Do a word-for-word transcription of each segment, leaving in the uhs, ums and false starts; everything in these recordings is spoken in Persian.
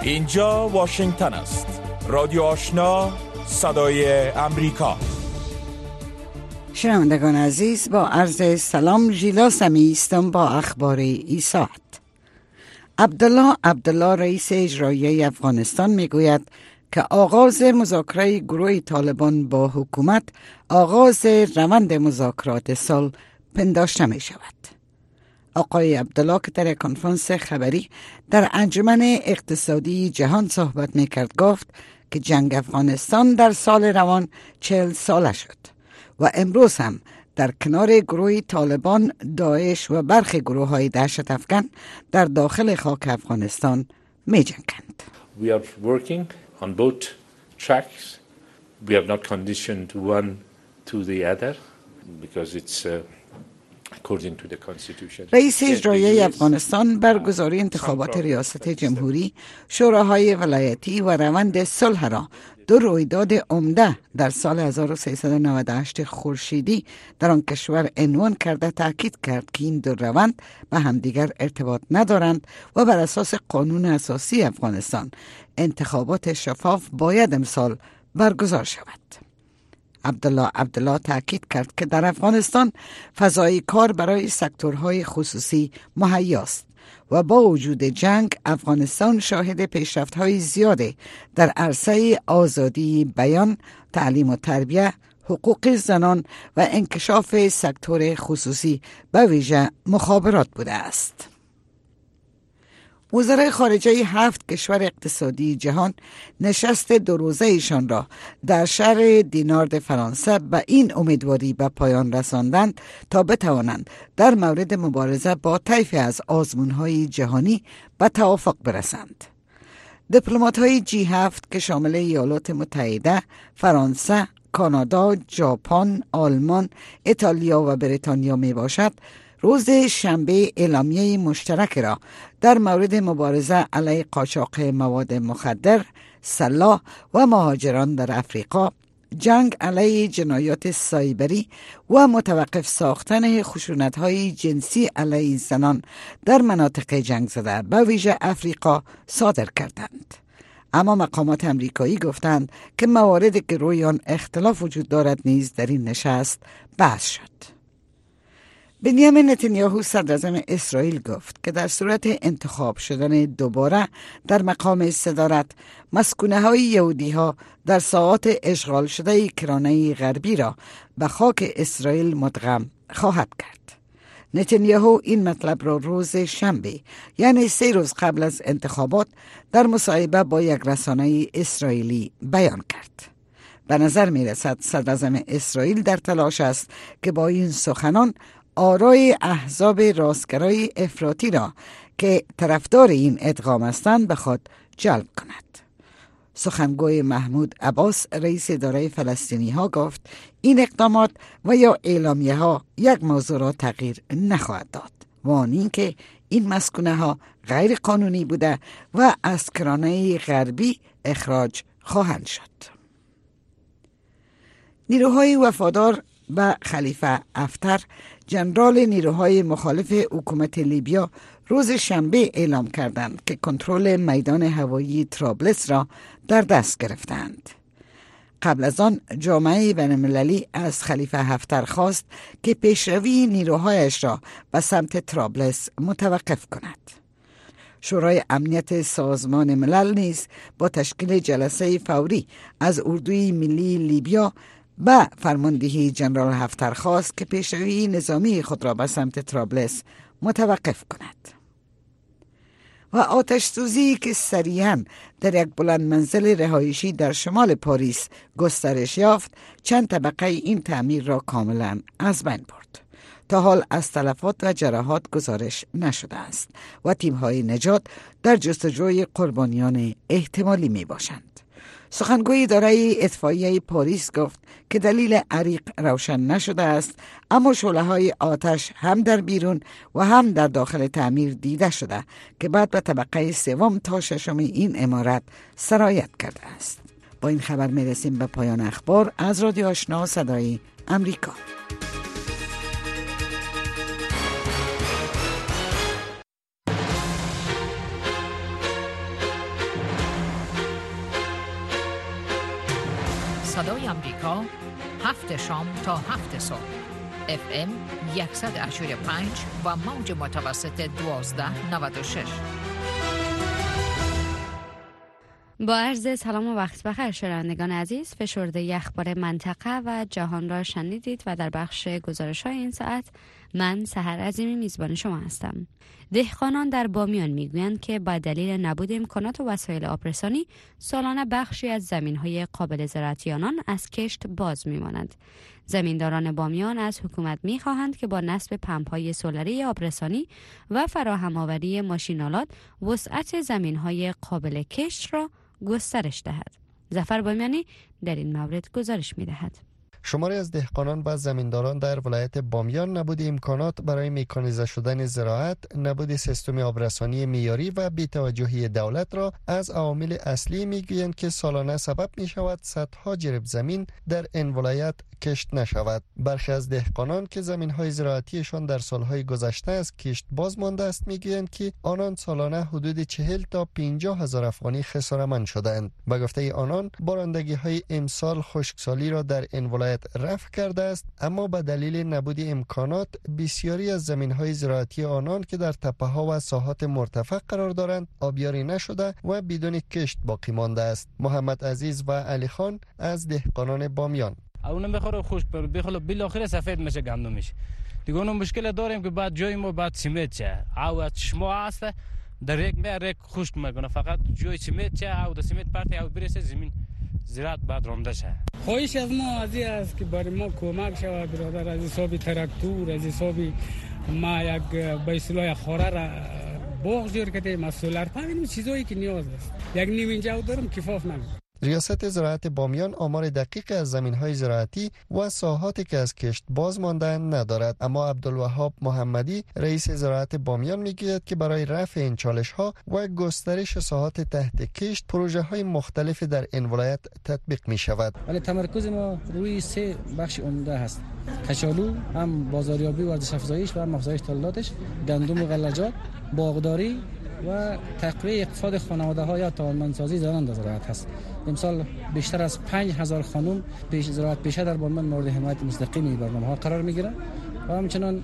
اینجا واشنگتن است. رادیو آشنا، صدای امریکا. شنوندگان عزیز، با عرض سلام ژیلا سمی هستم با اخبار این ساعت. عبدالله عبدالله رئیس اجرایی افغانستان میگوید که آغاز مذاکره گروه طالبان با حکومت آغاز روند مذاکرات صلح پنداشته می شود. آقای عبدالله که در کنفرانس خبری در انجمن اقتصادی جهان صحبت می کرد گفت که جنگ افغانستان در سال روان چهل ساله شد و امروز هم در کنار گروه طالبان، داعش و برخی گروه های دهشت افکن در داخل خاک افغانستان می جنگند. We are working on both tracks. We have not conditioned one to the other because it's uh, according to the constitution. رئیس اجرایی افغانستان برگزاری انتخابات ریاست جمهوری، شوراهای ولایتی و روند صلح را دو رویداد عمده در سال هزار و سیصد و نود و هشت خورشیدی در آن کشور عنوان کرده تاکید کرد که این دو روند به همدیگر ارتباط ندارند و بر اساس قانون اساسی افغانستان انتخابات شفاف باید امسال برگزار شود. عبدالله عبدالله تاکید کرد که در افغانستان فضای کار برای سکتورهای خصوصی مهیاست و با وجود جنگ افغانستان شاهد پیشرفت‌های زیاده در عرصه آزادی بیان، تعلیم و تربیت، حقوق زنان و انکشاف سکتور خصوصی به ویژه مخابرات بوده است. وزرای خارجه هفت کشور اقتصادی جهان نشست دو روزه ایشان را در شهر دینارد فرانسه به این امیدواری به پایان رساندند تا بتوانند در مورد مبارزه با طیفی از آزمون‌های جهانی به توافق برسند. دیپلمات‌های جی هفت که شامل ایالات متحده، فرانسه، کانادا، ژاپن، آلمان، ایتالیا و بریتانیا می باشد، روز شنبه اعلامیه مشترک را در مورد مبارزه علیه قاچاق مواد مخدر، سلاح و مهاجران در افریقا، جنگ علیه جنایات سایبری و متوقف ساختن خشونت‌های جنسی علیه زنان در مناطق جنگ زده به ویژه افریقا صادر کردند. اما مقامات امریکایی گفتند که مواردی که روی آن اختلاف وجود دارد نیز در این نشست بحث شد. بنیامین نتانیاهو صدراعظم اسرائیل گفت که در صورت انتخاب شدن دوباره در مقام صدارت، مسکونه های یهودی ها در ساحات اشغال شده کرانه غربی را به خاک اسرائیل مدغم خواهد کرد. نتانیاهو این مطلب را روز شنبه، یعنی سه روز قبل از انتخابات، در مصاحبه با یک رسانه اسرائیلی بیان کرد. به نظر می رسد صدراعظم اسرائیل در تلاش است که با این سخنان آرای احزاب راستگرای افراطی را که طرفدار این ادغام هستند بخواد جلب کند. سخنگوی محمود عباس رئیس اداره فلسطینی ها گفت این اقدامات و یا اعلامیه ها یک موضوع را تغییر نخواهد داد و آن این که این مسکونه ها غیر قانونی بوده و از کرانه غربی اخراج خواهند شد. نیروهای وفادار به خلیفه حفتر، جنرال نیروهای مخالف حکومت لیبیا، روز شنبه اعلام کردند که کنترل میدان هوایی طرابلس را در دست گرفتند. قبل از آن جامعه بین‌المللی از خلیفه حفتر خواست که پیشروی نیروهایش را به سمت طرابلس متوقف کند. شورای امنیت سازمان ملل نیز با تشکیل جلسه فوری از اردوی ملی لیبیا به فرماندهی جنرال حفتر خواست که پیشروی نظامی خود را به سمت طرابلس متوقف کند. و آتش سوزی که سریعاً در یک بلند منزل رهایشی در شمال پاریس گسترش یافت، چند طبقه این تعمیر را کاملاً از بین برد. تا حال از تلفات و جراحات گزارش نشده است و تیم‌های نجات در جستجوی قربانیان احتمالی می باشند. سخنگوی اداره اطفائیه پاریس گفت که دلیل حریق روشن نشده است، اما شعله‌های آتش هم در بیرون و هم در داخل تعمیر دیده شده که بعد به طبقه سوم تا ششم این عمارت سرایت کرده است. با این خبر میرسیم به پایان اخبار از رادیو آشنا صدای امریکا. صدای آمریکا هفت شام تا هفت صبح اف ام صد و هشتاد و پنج و موج متوسط دوازده نود و شش. با عرض سلام و وقت بخیر شنوندگان عزیز، فشرده اخبار منطقه و جهان را شنیدید و در بخش گزارش‌های این ساعت من سحر عظیمی میزبان شما هستم. دهقانان در بامیان میگویند که با دلیل نبود امکانات و وسایل آبرسانی سالانه بخشی از زمین‌های قابل زراعتی آنان از کشت باز میمانند. زمینداران بامیان از حکومت می‌خواهند که با نصب پمپ‌های سولری آبرسانی و فراهم آوری ماشین‌آلات وسعت زمین‌های قابل کشت را گسترش دهد. ظفر بامیانی در این مورد گزارش می‌دهد. شماری از دهقانان و زمینداران در ولایت بامیان نبود امکانات برای مکانیزه شدن زراعت، نبود سیستم آبرسانی معیاری و بی‌توجهی دولت را از عوامل اصلی میگویند که سالانه سبب می شود صدها جریب زمین در این ولایت کشت نشود. برخی از دهقانان که زمین‌های زراعتیشان در سالهای گذشته از کشت باز مانده است میگویند که آنان سالانه حدود چهل تا پنجاه هزار افغانی خساره‌مند شدند. به گفته آنان بارندگی‌های امسال خشکسالی را در این ولایت رفع کرده است، اما به دلیل نبود امکانات بسیاری از زمین‌های زراعتی آنان که در تپه‌ها و ساحات مرتفع قرار دارند آبیاری نشده و بدون کشت باقی مانده است. محمد عزیز و علی خان از دهقانان بامیان: اونم بخوره خوش پر بخوره بالاخره سفید میشه گندمش. دیگه اون مشکل داریم که بعد جای ما بعد سیمت چه او چشما هست در یک مره خشک میکنه، فقط جای سیمت چه او د سیمت پرت او برسه زمین زراعت بعد رونده شه. خواهش از ما از این است که برای ما کمک شود برادر، از حساب تراکتور، از حساب ما یک به اصطلاح خوره را باغ جور کردیم، از سولر پمپ، این چیزایی که نیاز است. یک نیم اینجا دارم کفاف نمیشه. ریاست زراعت بامیان آمار دقیق از زمین‌های زراعتی و ساحاتی که از کشت باز مانده‌اند ندارد، اما عبدالوهاب محمدی رئیس زراعت بامیان میگوید که برای رفع این چالش‌ها و گسترش ساحات تحت کشت پروژه‌های مختلفی در این ولایت تطبیق می‌شود. ولی تمرکز ما روی سه بخش عمده هست: کچالو، هم بازاریابی و ارزش افزایش و هم افزایش تولیداتش، گندم و غلجات، باغداری و تقویت اقتصاد خانواده‌ها یا توانمندسازی زنان در زراعت هست. امسال بیشتر از پنج هزار خانم پیش زراعت پیشه در بامیان مورد حمایت مستقیمی برنامه‌ها قرار می‌گیرند و همچنان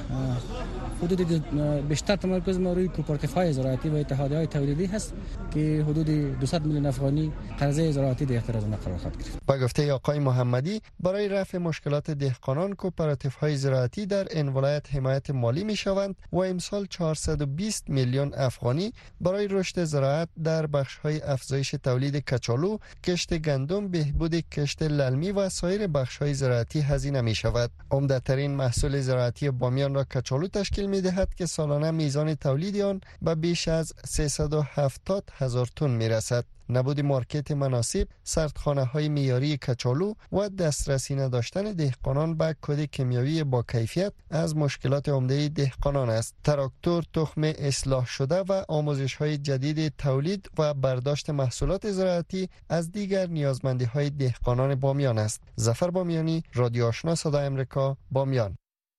حدود بیشتر تمرکز ما روی کوپراتیوهای زراعتی و اتحادیه‌های تولیدی هست که حدود دویست میلیون افغانی قرضه زراعتی در اختیار آنها قرار خواهد گرفت. با گفته آقای محمدی برای رفع مشکلات دهقانان کوپراتیوهای زراعتی در این ولایت حمایت مالی می‌شوند و امسال چهارصد و بیست میلیون افغانی برای رشد زراعت در بخش‌های افزایش تولید کچالو، کشت گندم، بهبود کشت للمی و سایر بخش‌های زراعتی هزینه می‌شود. عمده‌ترین محصول زراعتی بامیان را کچالو تشکیل می‌دهد که سالانه میزان تولید آن به بیش از سیصد و هفتاد هزار تن می‌رسد. نبود مارکت مناسب، سردخانه‌های معیاری کچالو و دسترسی نداشتن دهقانان به کود کیمیاوی با کیفیت از مشکلات عمده دهقانان است. تراکتور، تخم اصلاح شده و آموزش‌های جدید تولید و برداشت محصولات زراعتی از دیگر نیازمندی‌های دهقانان بامیان است. ظفر بامیانی، رادیو آشنا صدای آمریکا، بامیان.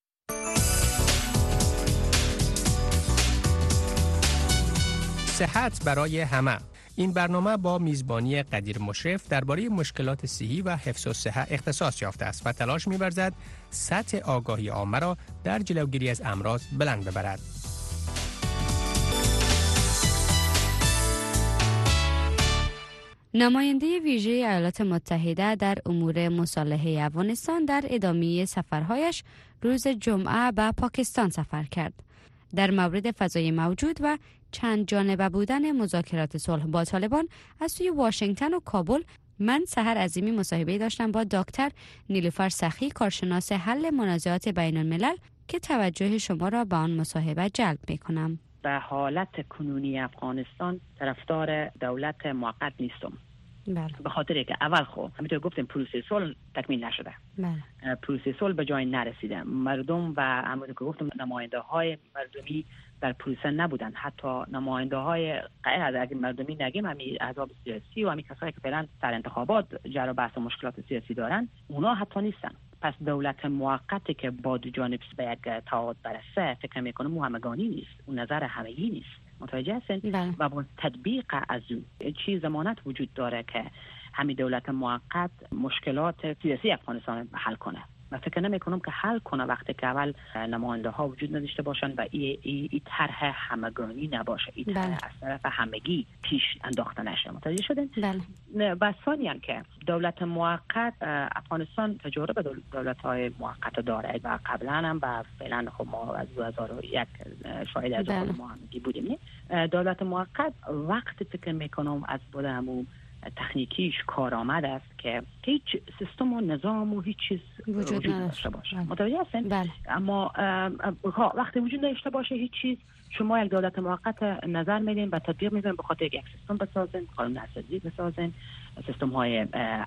صحت برای همه. این برنامه با میزبانی قدیر مشرف درباره مشکلات صحی و حفظ الصحه اختصاص یافته است و تلاش می‌ورزد سطح آگاهی عامه را در جلوگیری از امراض بلند ببرد. نماینده ویژه ایالات متحده در امور مصالحه افغانستان در ادامه سفرهایش روز جمعه به پاکستان سفر کرد. در مورد فضای موجود و چند جانبه بودن مذاکرات صلح با طالبان از سوی واشنگتن و کابل، من سحر عظیمی مصاحبه داشتم با دکتر نیلوفر سخی، کارشناس حل منازعات بین الملل، که توجه شما را به آن مصاحبه جلب می‌کنم. به حالت کنونی افغانستان طرفدار دولت موقت نیستم. بله. به خاطر که اول خب همینطور گفتیم پروسه صلح تکمیل نشده. بله. پروسه صلح به جای نرسیده. مردم و همونطور که گفتم نماینده های مردمی در پروسه نبودن. حتی نماینده های غیر از اگه مردمی نگیم همین احزاب سیاسی و همین کسایی که فعلا در انتخابات جر و بحث و مشکلات سیاسی دارن، اونا حتی نیستن. پس دولت موقتی که با دو جانب به یک تعهد برسه فکر میکنم مو همگانی نیست، اون نظر همگی نیست. متوجه هستین؟ و با تطبیق از اون چی ضمانت وجود داره که همین دولت موقت مشکلات سیاسی افغانستان حل کنه. و فکر نمی‌کنم که حل کنه وقتی که اول نماینده ها وجود نداشته باشن و این ای, ای طرح همگانی نباشه، این طرح از طرف همگی پیش انداخته نشه. متوجه شدین؟ بله. و ثانیاً که دولت موقت، افغانستان تجربه دولت‌های موقت داره و قبلا هم و فعلا خب ما از دو هزار و یک شاهد از اون ما همگی بودیم. دولت موقت وقتی فکر می‌کنم از بود همون تکنیکیش کارآمد است که هیچ سیستم و نظام و هیچ چیز وجود نداشته باشه. متوجه هستین؟ بله. اما وقتی وجود نداشته باشه هیچ چیز، شما یک دولت موقت نظر میدین و تطبیق میدین، به خاطر یک سیستم بسازین، قانون اساسی بسازین، سیستم های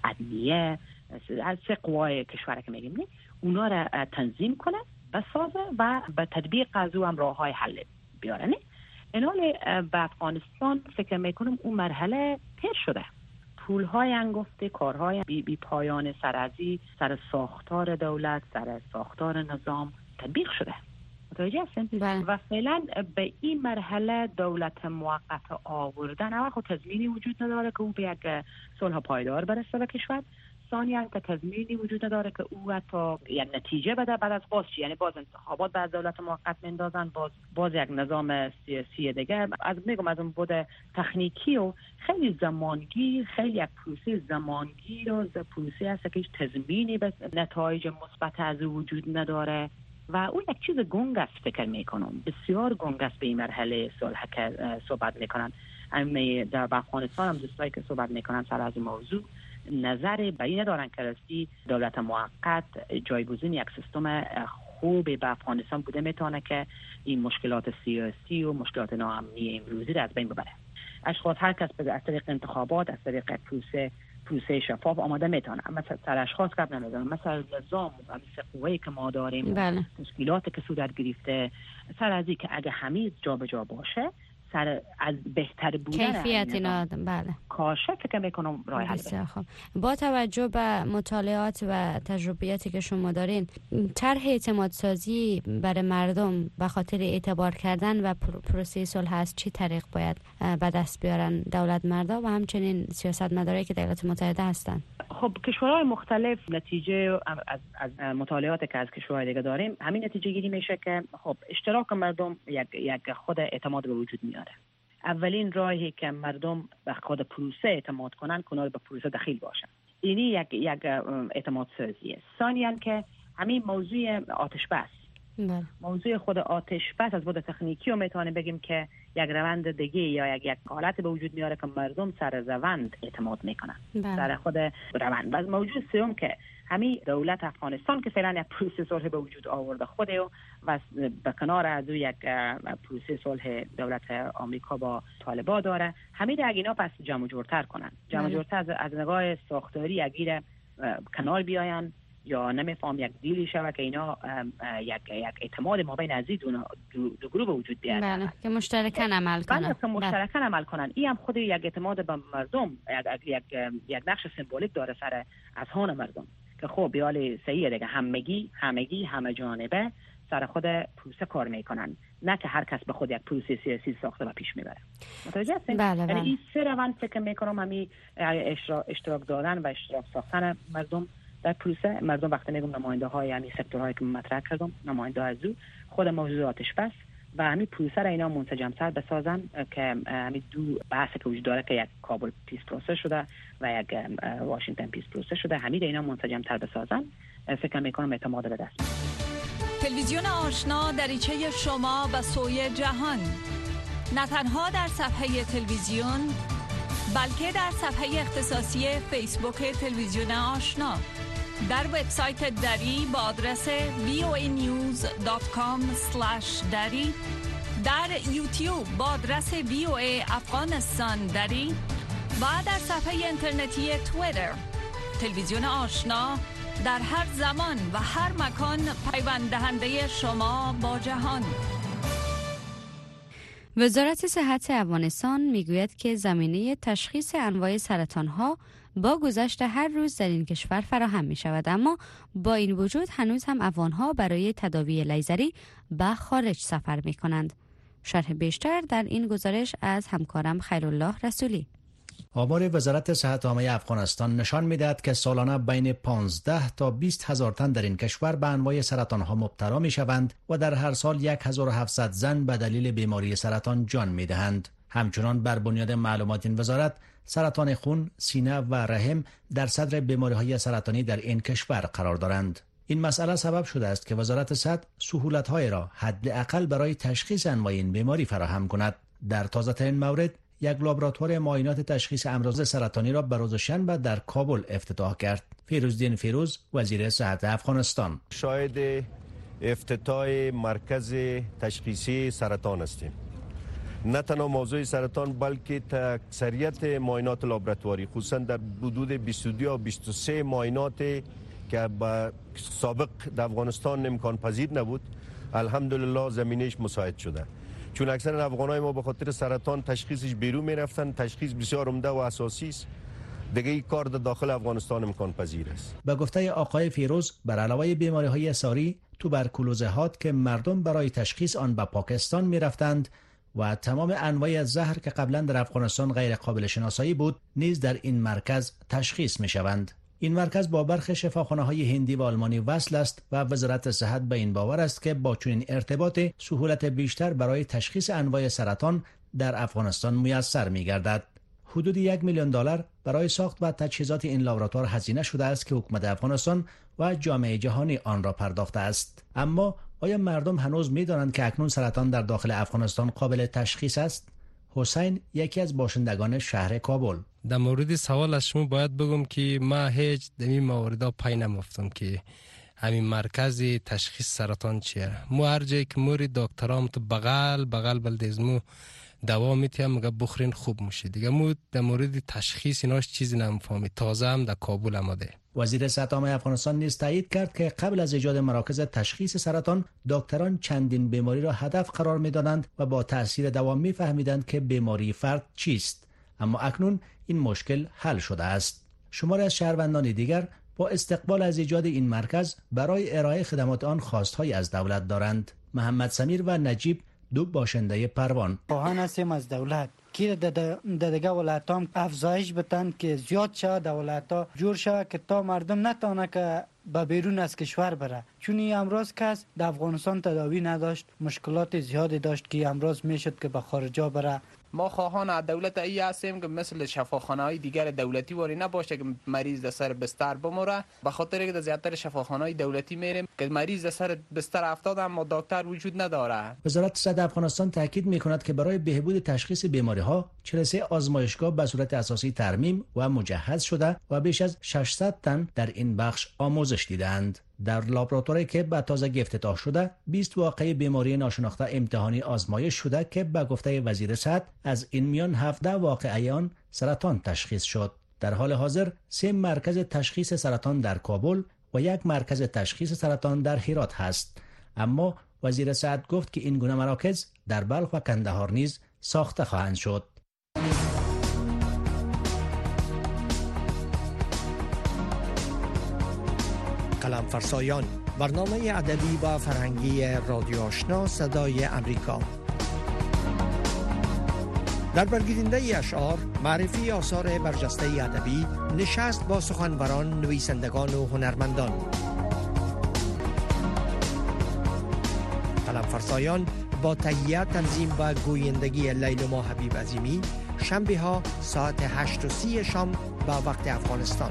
عدلیه، از سه قوای کشور که میگیم نه، اونا را تنظیم کنه، بسازه و به تطبیق از او هم راههای حل بیاره. نه اینالی به افغانستان فکر میکنم اون مرحله تیر شده. پول‌های انگفته، کارهای بی, بی پایان سرازی سر ساختار دولت، سر ساختار نظام تطبیق شده. متوجه هستین؟ و فعلا به این مرحله دولت موقت آوردن اول خود تضمینی وجود نداره که او به یک صلح پایدار برسه به کشور. ثانیاً که تضمینی وجود نداره که او حتی یک نتیجه بده بعد از باز چی، یعنی باز انتخابات بعد دولت موقت میندازن، باز باز یک نظام سیاسی دیگه. از میگم از اون بود تکنیکی و خیلی زمانگیر، خیلی یک پروسه زمانگیر و پروسه هست که هیچ تضمینی به نتایج مثبت از وجود نداره و اون یک چیز گنگ است. فکر میکنم بسیار گنگ است به این مرحله صلح که صحبت میکنن. اما در افغانستان هم دوستایی که صحبت میکنن سر از موضوع نظر به این ندارن که راستی دولت موقت جایگزین یک سیستم خوب به افغانستان بوده میتونه که این مشکلات سیاسی و مشکلات ناامنی امروزی را از بین ببره. اشخاص هر کس به از طریق انتخابات، از طریق پروسه پروسه شفاف آماده میتونه، اما سر اشخاص قبل نمیدونم مثلا نظام و مثل قوه‌ای که ما داریم، بله. تشکیلاتی که صورت گرفته، سر از این که اگه همه جا به جا باشه سر از بهتر بودن کیفیت اینا، بله، کاشه فکر میکنم راه حل بده. خب با توجه به مطالعات و تجربیاتی که شما دارین، طرح اعتماد سازی برای مردم به خاطر اعتبار کردن و پروسه صلح از چی طریق باید به دست بیارن دولت مردا و همچنین سیاستمدارایی که در ایالات متحده هستن؟ خب کشورهای مختلف نتیجه از, از مطالعاتی که از کشورهای دیگه داریم همین نتیجه گیری میشه که خب اشتراک مردم یک یک خود اعتماد به وجود میاره. اولین راهی که مردم به خود پروسه اعتماد کنن کنار به پروسه دخیل باشن، اینی یک یک اعتماد سازیه. ثانیاً که همین موضوع آتش بس، موضوع خود آتش بس از بود تکنیکی و میتونه بگیم که یک روند دیگه یا یک یک حالت به وجود میاره که مردم سر روند اعتماد میکنن، سر خود روند. بعد موضوع سوم که همین دولت افغانستان که فعلا یک پروسه صلح به وجود آورده خوده و به کنار از یک پروسه صلح دولت آمریکا با طالبان داره، همین اگه اینا پس جمع جورتر کنن، جمع جورتر از, از نگاه ساختاری اگه کنار بیاین یا نمیفهم یک دیلی شود که اینا یک یک اعتماد ما بین از دو دو گروه وجود بیاد، بله، که مشترکاً عمل کنن. بله، که مشترکاً عمل کنن. این هم خود یک اعتماد به مردم، یک یک یک نقش سمبولیک داره سر اذهان مردم که خب بیال صحیح دیگه، همگی همگی همه جانبه سر خود پروسه کار میکنن، نه که هر کس به خود یک پروسه سیاسی ساخته و پیش میبره. متوجه هستین؟ بله بله. این سه روند فکر میکنم همین اشتراک دادن و اشتراک ساختن مردم در پروسه. مردم وقتی میگم نماینده های همین سکتورهایی که مطرح کردم، نماینده از او خود موضوع آتش بس و همین پروسه را اینا منسجم‌تر بسازن که همین دو بحثی که وجود داره که یک کابل پیس پروسه شده و یک واشنگتن پیس پروسه شده، همین اینا منسجم‌تر بسازن، فکر میکنم اعتماد به دست میاد. تلویزیون آشنا دریچه شما به سوی جهان، نه تنها در صفحه تلویزیون بلکه در صفحه اختصاصی فیسبوک تلویزیون آشنا، در وبسایت دری با آدرس وی او ای نیوز دات کام اسلش دری، در یوتیوب با آدرس وی او ای افغانستان دری و در صفحه اینترنتی توییتر. تلویزیون آشنا در هر زمان و هر مکان پیوند دهنده شما با جهان. وزارت صحت افغانستان میگوید که زمینه تشخیص انواع سرطان‌ها با گذشت هر روز در این کشور فراهم می شود، اما با این وجود هنوز هم افغان‌ها برای تداوی لیزری به خارج سفر می کنند. شرح بیشتر در این گزارش از همکارم خیرالله رسولی. آمار وزارت صحت عامه افغانستان نشان می‌دهد که سالانه بین پانزده تا بیست هزار تن در این کشور به انواع سرطان‌ها مبتلا می‌شوند و در هر سال هزار و هفتصد زن به دلیل بیماری سرطان جان می‌دهند. همچنان بر بنیاد معلومات این وزارت، سرطان خون، سینه و رحم در صدر بیماری‌های سرطانی در این کشور قرار دارند. این مسئله سبب شده است که وزارت صحت سهولت‌های را حداقل برای تشخیص انواع این بیماری فراهم کند. در تازه‌ترین مورد، یک لابراتوار معاینات تشخیص امراض سرطانی را به روز شنبه در کابل افتتاح کرد. فیروزدین فیروز، وزیر صحت افغانستان: شاهد افتتاح مرکز تشخیصی سرطان هستیم. نه تنها موضوع سرطان بلکه اکثریت معاینات لابراتواری، خصوصا در حدود بیست و دو یا بیست و سه معاینات که با سابق در افغانستان امکان پذیر نبود، الحمدلله زمینش مساعد شده. چون اکثر افغانای ما به خاطر سرطان تشخیصش بیرون میرفتن، تشخیص بسیار عمده و اساسی است. دیگه این کار در داخل افغانستان امکان پذیر است. به گفته آقای فیروز، بر علاوه بیماری‌های ساری، توبرکولوز هات که مردم برای تشخیص آن به پاکستان میرفتند و تمام انواع زهر که قبلا در افغانستان غیر قابل شناسایی بود، نیز در این مرکز تشخیص میشوند. این مرکز با برخی شفاخانه‌های هندی و آلمانی وصل است و وزارت صحت به این باور است که با چنین ارتباط سهولت بیشتر برای تشخیص انواع سرطان در افغانستان میسر می‌گردد. حدود یک میلیون دلار برای ساخت و تجهیزات این لابراتوار هزینه شده است که حکومت افغانستان و جامعه جهانی آن را پرداخته است. اما آیا مردم هنوز می‌دانند که اکنون سرطان در داخل افغانستان قابل تشخیص است؟ حسین یکی از باشندگان شهر کابل: در مورد سوال از شما باید بگم که ما هیچ در این موارد پای نمفتم که همین مرکز تشخیص سرطان چیه. ما هر جایی که موری دکترام تو بغل بغل بلدیزمو دوا میتیم مگه بخورین خوب میشه. دیگه مو در مورد تشخیص ایناش چیزی نمیفهمی. تازه هم در کابل آمده. وزیر صحت عامه افغانستان نیز تایید کرد که قبل از ایجاد مراکز تشخیص سرطان، دکتران چندین بیماری را هدف قرار میدادند و با تاثیر دوام میفهمیدند که بیماری فرد چیست. اما اکنون این مشکل حل شده است. شماری از شهروندان دیگر با استقبال از ایجاد این مرکز برای ارائه خدمات آن خواستهایی از دولت دارند. محمد سمیر و نجیب، دو باشنده پروان: خواهان هستیم از دولت که در دیگه ولایت هم افزایش بتن که زیاد شد، دولت ها جور شد که تا مردم نتانه که به بیرون از کشور بره. چون این امراض کس در افغانستان تداوی نداشت، مشکلات زیادی داشت که امراض میشد که به خارجا بره. ما خواهان از دولت ای هستیم که مثل شفاخانه های دیگر دولتی واری نباشه که مریض در سر بستر بموره. به خاطر اینکه در زیادتر شفاخانه های دولتی میریم که مریض در سر بستر افتاده اما دکتر وجود نداره. وزارت صحت افغانستان تاکید میکند که برای بهبود تشخیص بیماری ها چهل و سه آزمایشگاه به صورت اساسی ترمیم و مجهز شده و بیش از ششصد تن در این بخش آموزش دیدند. در لابراتواری که به تازگی افتتاح شده، بیست واقعه بیماری ناشناخته امتحانی آزمایش شده که به گفته وزیر صحت از این میان هفده واقعه آن سرطان تشخیص شد. در حال حاضر سه مرکز تشخیص سرطان در کابل و یک مرکز تشخیص سرطان در هرات هست. اما وزیر صحت گفت که این گونه مراکز در بلخ و کندهار نیز ساخته خواهند شد. قلم فرسایان، برنامه ادبی و فرهنگی رادیو آشنا صدای امریکا. در برگیرنده اشعار، معرفی آثار برجسته ادبی، نشست با سخنوران، نویسندگان و هنرمندان. قلم فرسایان با تهیه، تنظیم و گویندگی لیلما حبیب عظیمی، شنبه ها ساعت هشت و سی شام به وقت افغانستان.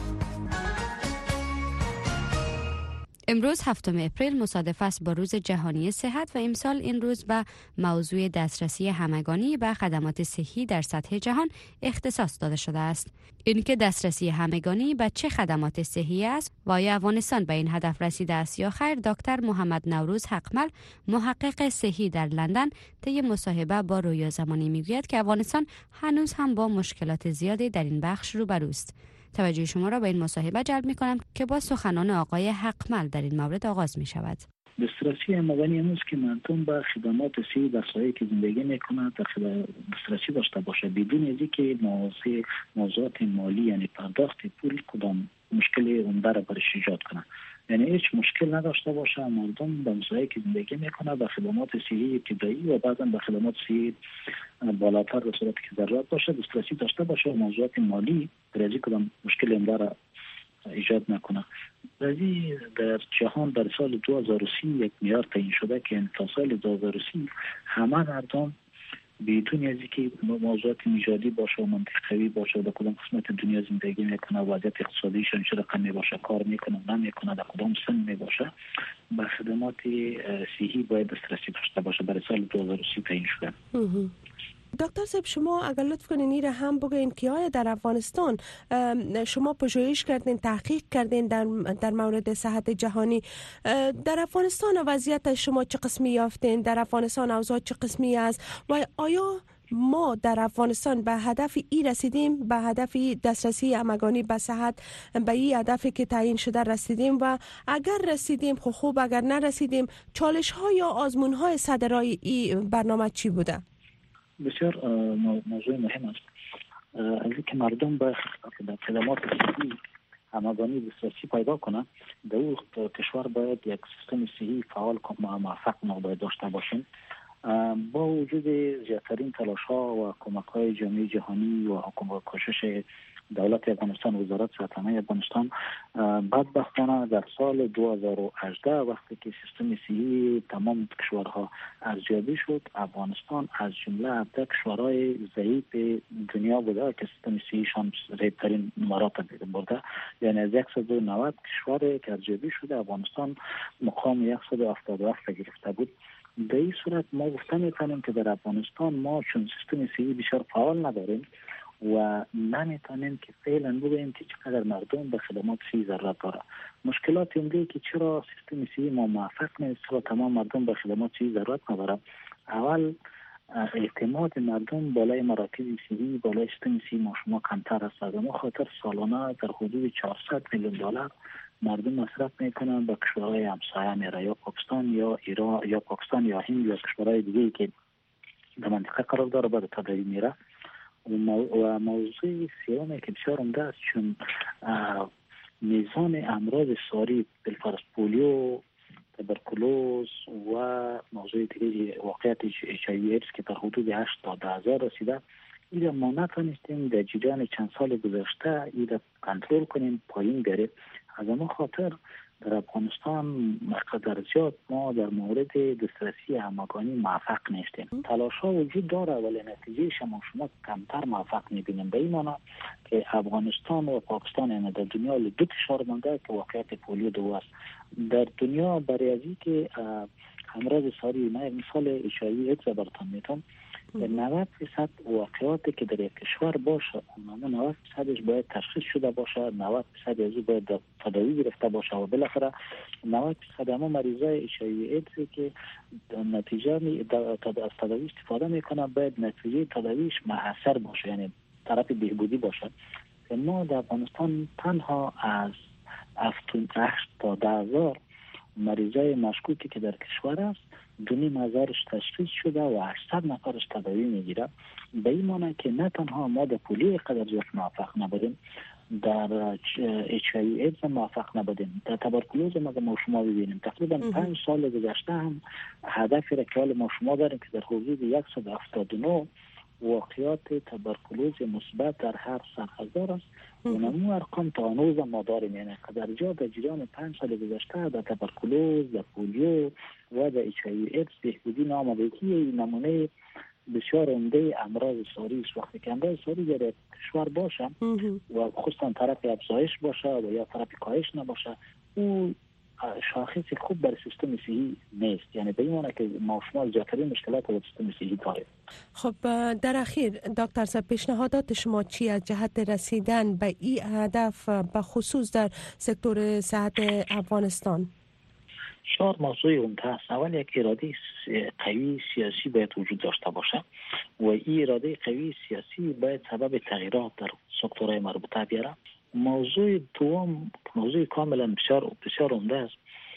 امروز هفتم اپریل مصادف است با روز جهانی صحت و امسال این روز به موضوع دسترسی همگانی به خدمات صحی در سطح جهان اختصاص داده شده است. اینکه دسترسی همگانی به چه خدمات صحی است و آیا افغانستان به این هدف رسیده است یا خیر، دکتر محمد نوروز حقمل، محقق صحی در لندن، طی مصاحبه با رویا زمانی میگوید که افغانستان هنوز هم با مشکلات زیادی در این بخش روبروست. توجه شما را به این مصاحبه جلب می کنم که با سخنان آقای حقمل در این مورد آغاز می شود. دسترسی همگانی امروز که مردم به خدمات صحی در ساحه‌ای که زندگی میکنند دسترسی داشته باشه بدون از اینکه موضوع موضوعات مالی یعنی پرداخت پول کدام مشکلی عمده را برش ایجاد کنه. یعنی هیچ مشکل نداشته باشه مردم به مساحتی که زندگی میکنه به خدمات صحی ابتدایی و بعضا به خدمات صحی بالاتر به صورتی که ضرورت باشه دسترسی داشته باشه و موضوعات مالی در از کدام مشکل عمده را ایجاد نکنه. ولی در جهان در سال دو هزار و سی یک میلیارد تعیین شده که تا سال دو هزار و سی همه مردم بدون از اینکه موضوعات نژادی باشه و منطقه‌ای باشه در کدام قسمت دنیا زندگی میکنه وضعیت اقتصادیشون چه رقمی باشه کار میکنه نمیکنه در کدام سن میباشه به خدمات صحی باید دسترسی داشته باشه. برای سال دو هزار و سی تعیین شده. دکتر صاحب شما اگر لطف کنین این را هم بگین که آیا در افغانستان شما پژوهش کردین تحقیق کردین در در مورد صحت جهانی در افغانستان وضعیت شما چه قسمی یافتین؟ در افغانستان اوضاع چه قسمی است و آیا ما در افغانستان به هدف ای رسیدیم، به هدف دسترسی همگانی به صحت، به این هدفی که تعیین شده رسیدیم و اگر رسیدیم خب خوب اگر نرسیدیم چالش ها یا آزمون های صدرای این برنامه چی بوده؟ بسیار موضوع مهم است. از اینکه مردم به خدمات صحی همگانی دسترسی پیدا کنند در اون کشور باید یک سیستم صحی فعال و موفق ما باید داشته باشیم. با وجود زیادترین تلاش ها و کمک های جامعه جهانی و حکومت کوشش دولت افغانستان وزارت صحت عامه افغانستان بدبختانه در سال دو هزار و هجده وقتی که سیستم صحی تمام کشورها ارزیابی شد افغانستان از جمله هفده کشورهای ضعیف دنیا بوده که سیستم صحیشان ضعیفترین مراتب برده. یعنی از صد و نود کشور که ارزیابی شده افغانستان مقام صد و هفتاد و هفت گرفته بود. در این صورت ما گفته میتونیم که در افغانستان ما چون سیستم صحی بسیار فعال نداریم و نمیتونیم که فعلا بگوییم که چقدر مردم به خدمات صحی ضرورت داره. مشکلات اینه که چرا سیستم صحی ما موفق نیست، چرا تمام مردم به خدمات صحی ضرورت نداره. اول اعتماد مردم بالای مراکز صحی بالای سیستم صحی ما شما کمتر است. از ما خاطر سالانه در حدود چهارصد میلیون دلار مردم مصرف میکنن به کشورهای همسایه میره یا پاکستان یا ایران یا پاکستان یا هند یا کشورهای دیگه که در منطقه قرار داره به تداوی میره. و موضوع سیومه که بسیار عمده است چون میزان امراض ساری بالفرض پولیو، تبرکلوز و موضوع دیگه واقعیت اچ آی وی ایدز که در حدود هشت تا ده هزار رسیده این ما نتونستیم در جریان چند سال گذشته این کنترل کنیم پایین بره. از اما خاطر در افغانستان مقدار زیاد ما در مورد دسترسی همگانی موفق نیستیم. تلاش ها وجود داره ولی نتیجه شما شما کمتر موفق میبینیم. به این معنی که افغانستان و پاکستان یعنی در دنیا دو کشور مانده که واقعیت پولیو دو است. در دنیا برای ازی که امراض ساری ما مثال اچ آی وی ایدز براتون میتونم نود درصد واقعاتی که در یک کشور باشه اونم نود درصدش باید تشخیص شده باشه، نود درصد از او باید تداوی گرفته باشه و بالاخره نود درصد اما مریضای اچ آی وی ایدز که نتیجه از تداوی استفاده میکنه باید نتیجه تداویش مؤثر باشه یعنی طرف بهبودی باشه. ما در افغانستان تنها از هشت تا ده هزار مریضای مشکوکی که در کشور است دو نیم هزارش تشخیص شده و هشتصد نفرش تداوی میگیره. به این معنی که نه تنها ما در پولیو قدر زیاد موفق نبودیم، در اچ آی وی ایدز موفق نبودیم، در تبرکلوز ما شما ببینیم تقریبا پنج سال گذشته هم هدفی را که ما شما داریم که در حدود صد و هفتاد و نه واقعات تبرکلوز مثبت در هر صد هزار است. اونمو ارقام تا هنوز ما داریم یعنی قدر جا در جریان پنج سال گذشته در تبرکلوز، در پولیو و در اچ آی وی ایدز بهبودی نامدگی نمونه بسیار عمده امراض ساری است. وقتی که امراض ساری در کشور باشه و خصوصا طرف افزایش باشه و یا طرف کاهش نباشه او شاخص خوب بر سیستم صحی نیست. یعنی به این معنی که ما شما زیادترین مشکلات با سیستم صحی داریم. خب در اخیر دکتر صاحب پیشنهادات شما چی از جهت رسیدن به این هدف به خصوص در سکتور صحت افغانستان؟ چهار موضوع عمده است. اول یک اراده قوی سیاسی باید وجود داشته باشه و این اراده قوی سیاسی باید سبب تغییرات در سکتورهای مربوطه بیاره. موضوع دوم موضوع کاملا بسیار بسیار عمده است.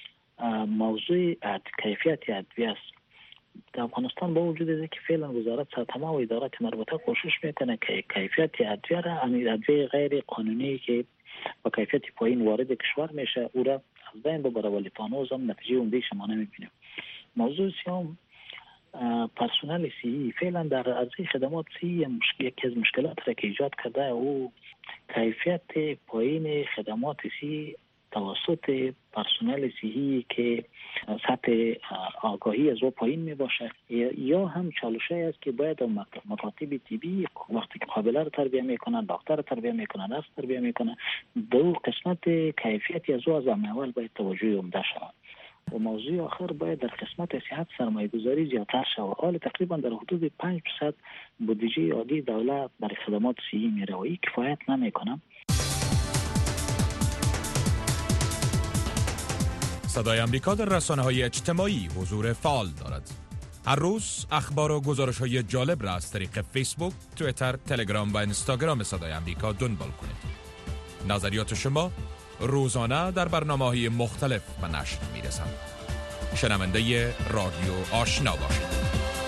موضوع کیفیت ادویه است. در افغانستان با وجود اینکه فعلا وزارت صحت عامه و ادارات مربوطه کوشش میکنه که کیفیت ادویه را، ادویه غیر قانونی که با کیفیت پایین وارد کشور میشه، او را از بین ببره، ولی تا هنوز هم نتیجه اون شما نمیبینیم. موضوع سیام پرسنل صحی فعلا در عرضه خدمات صحی یکی از مشکلات را که ایجاد کرده او کیفیت پایین خدمات صحی توسط پرسنل صحی که سطح آگاهی از او پایین می باشه، یا هم چالشی است که باید مکاتب طبی وقتی که قابله رو تربیه میکنن، دکتر رو تربیه میکنن، نرس تربیه میکنن، دو قسمت کیفیتی از او از اول باید توجه عمده شود. و موضوع آخر باید در قسمت صحت سرمایه گذاری زیادتر شود. حال تقریبا در حدود پنج درصد بودجه عادی دولت برای خدمات صحی میره و این کفایت نمیکنه. صدای امریکا در رسانه‌های اجتماعی حضور فعال دارد. هر روز اخبار و گزارش‌های جالب را از طریق فیسبوک، توییتر، تلگرام و اینستاگرام صدای امریکا دنبال کنید. نظریات شما روزانه در برنامه‌های مختلف به نشر می‌رسند. شنونده رادیو آشنا باشید.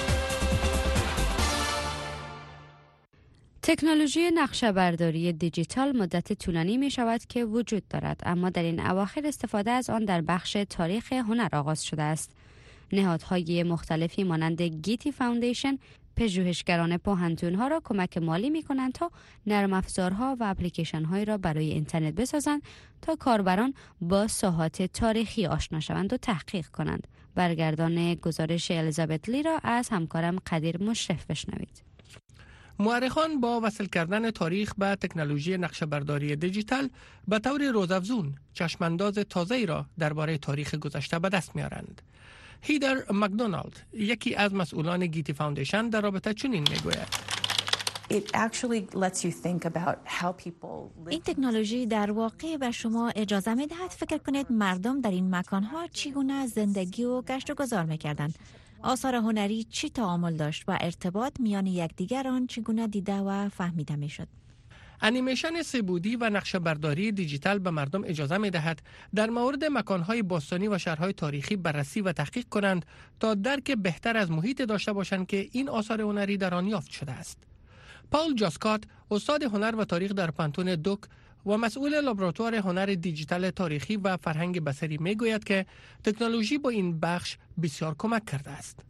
تکنولوژی نقشه‌برداری دیجیتال مدت طولانی می شود که وجود دارد، اما در این اواخر استفاده از آن در بخش تاریخ هنر آغاز شده است. نهادهای مختلفی مانند گیتی فاوندیشن پژوهشگران پوهنتون‌ها را کمک مالی می‌کنند تا نرم افزارها و اپلیکیشن‌هایی را برای اینترنت بسازند تا کاربران با ساحات تاریخی آشنا شوند و تحقیق کنند. برگردان گزارش الیزابت لی را از همکارم قدیر مشرف بشنوید. مورخان با وصل کردن تاریخ به تکنولوژی نقشه‌برداری دیجیتال به طور روزافزون چشمانداز تازه‌ای را درباره تاریخ گذشته به دست می‌آورند. هیدر مکدونالد، یکی از مسئولان گیتی فاوندیشن، در رابطه چنین میگوید: این تکنولوژی در واقع به شما اجازه می‌دهد فکر کنید مردم در این مکان‌ها چگونه زندگی و گشت و گذار می‌کردند. آثار هنری چی تعامل داشت و ارتباط میان یکدیگر آن چگونه دیده و فهمیده میشد. انیمیشن سه‌بعدی و نقشه برداری دیجیتال به مردم اجازه می دهد در مورد مکانهای باستانی و شهرهای تاریخی بررسی و تحقیق کنند تا درک بهتر از محیط داشته باشند که این آثار هنری در آن یافت شده است. پاول جاسکات، استاد هنر و تاریخ در پانتون دوک و مسئول لابراتوار هنر دیجیتال تاریخی و فرهنگ بصری می گوید که تکنولوژی با این بخش بسیار کمک کرده است.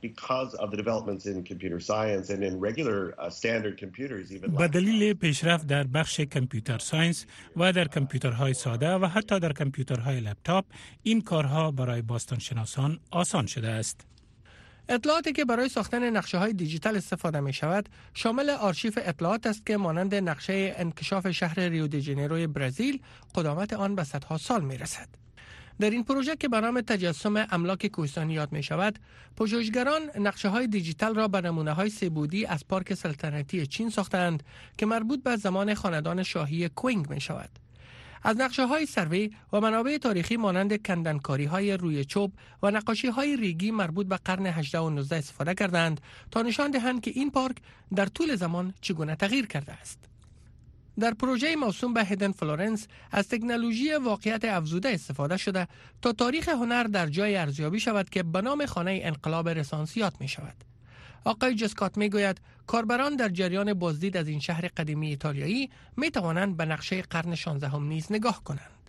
به دلیل پیشرفت در بخش کامپیوتر ساینس و در کامپیوترهای ساده و حتی در کامپیوترهای لپتاپ، این کارها برای باستانشناسان آسان شده است. اطلاعاتی که برای ساختن نقشه‌های دیجیتال استفاده می شود شامل آرشیف اطلاعات است که مانند نقشه انکشاف شهر ریو دی ژانیروی برزیل قدامت آن به صدها سال می رسد. در این پروژه که به نام تجسم املاک کوهستانی یاد می شود، پژوهشگران نقشه‌های دیجیتال را به نمونه‌های سه‌بعدی از پارک سلطنتی چین ساختند که مربوط به زمان خاندان شاهی کوینگ می شود. از نقشه‌های سروی و منابع تاریخی مانند کندنکاری‌های روی چوب و نقاشی‌های ریگی مربوط به قرن هجدهم و نوزدهم استفاده کردند تا نشان دهند که این پارک در طول زمان چگونه تغییر کرده است. در پروژه موسوم به هیدن فلورنس از تکنولوژی واقعیت افزوده استفاده شده تا تاریخ هنر در جای ارزیابی شود که به نام خانه انقلاب رنسانس یاد می شود. آقای جسکات می گوید کاربران در جریان بازدید از این شهر قدیمی ایتالیایی می توانند به نقشه قرن شانزدهم نیز نگاه کنند.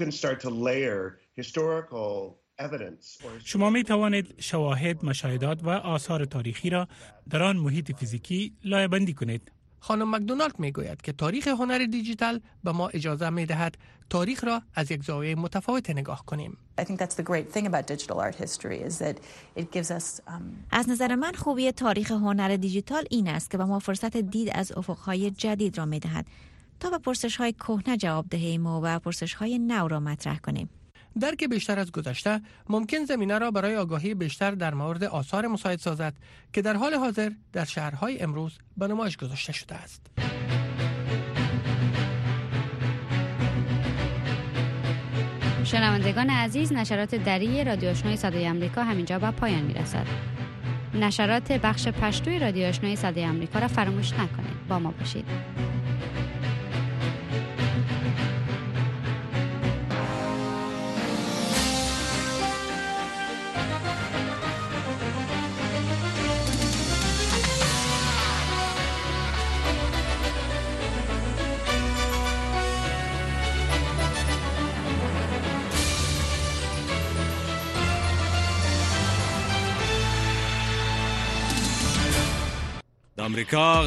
شما می توانید شواهد، مشاهدات و آثار تاریخی را در آن محیط فیزیکی لایه‌بندی کنید. خانم مکدونالد می گوید که تاریخ هنر دیجیتال به ما اجازه می دهد تاریخ را از یک زاویه متفاوت نگاه کنیم. از نظر من خوبی تاریخ هنر دیجیتال این است که به ما فرصت دید از افقهای جدید را می دهد تا به پرسش‌های کهنه جواب دهیم و پرسش‌های نو را مطرح کنیم. درک بیشتر از گذشته ممکن زمینه را برای آگاهی بیشتر در مورد آثار مساعد سازد که در حال حاضر در شهرهای امروز به نمایش گذاشته شده است. شنوندگان عزیز، نشرات دری رادیو آشنای صدای آمریکا همینجا به پایان میرسد. نشرات بخش پشتوی رادیو آشنای صدای آمریکا را فراموش نکنید. با ما باشید. آمریکا